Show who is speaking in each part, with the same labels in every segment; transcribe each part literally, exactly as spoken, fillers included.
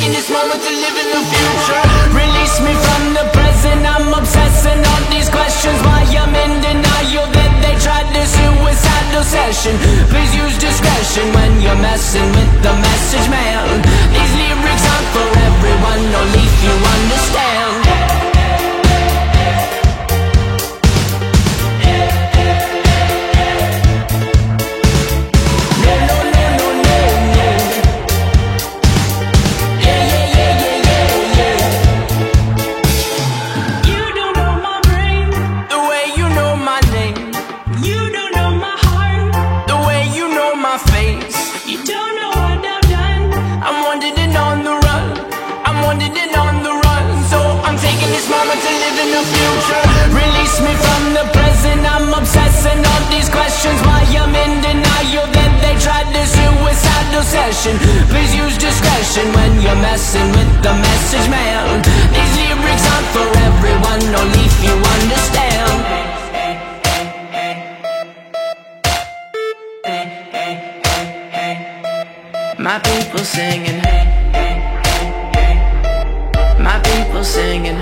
Speaker 1: taking this moment to live in the future. Release me from the present, I'm obsessing on these questions. Why I'm in denial that they tried this suicidal session. Please use discretion when you're messing with the message, man. These lyrics aren't for everyone, only if you understand. Release me from the present, I'm obsessing on these questions. Why I'm in denial that they tried this suicidal session. Please use discretion when you're messing with the message, man. These lyrics aren't for everyone, only if you understand. My people singing, my people singing.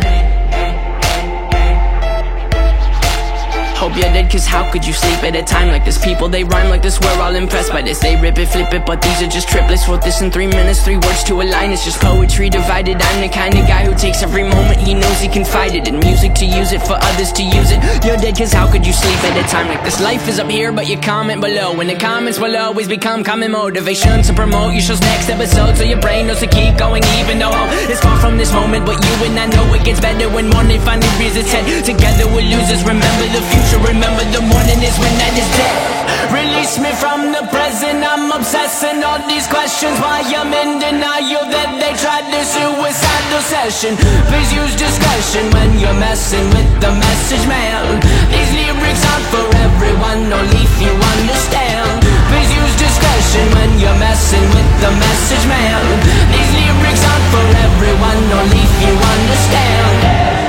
Speaker 1: Hope you're dead, cause how could you sleep at a time like this? People, they rhyme like this, we're all impressed by this. They rip it, flip it, but these are just triplets. Wrote this in three minutes, three words to a line. It's just poetry divided. I'm the kind of guy who takes every moment he knows he can fight it. And music to use it, for others to use it. You're dead, cause how could you sleep at a time like this? Life is up here, but you comment below, and the comments will always become common motivation to promote your show's next episode, so your brain knows to keep going even though it's far from this moment. But you and I know it gets better when morning finally rears its head. Together we're losers, remember the future. Remember the morning is when that is dead. Release me from the present, I'm obsessing on these questions. Why I'm in denial that they tried this suicidal session. Please use discretion when you're messing with the message, man. These lyrics aren't for everyone, only if you understand. Please use discretion when you're messing with the message, man. These lyrics aren't for everyone, only if you understand.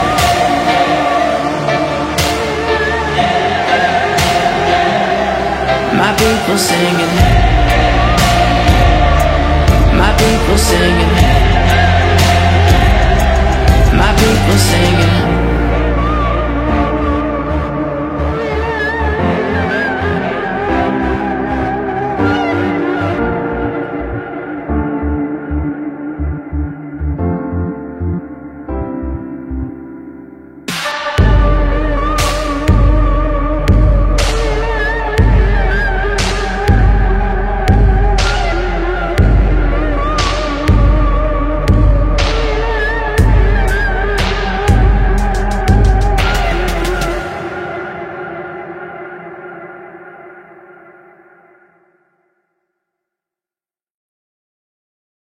Speaker 1: My people singing, my people singing, my people singing.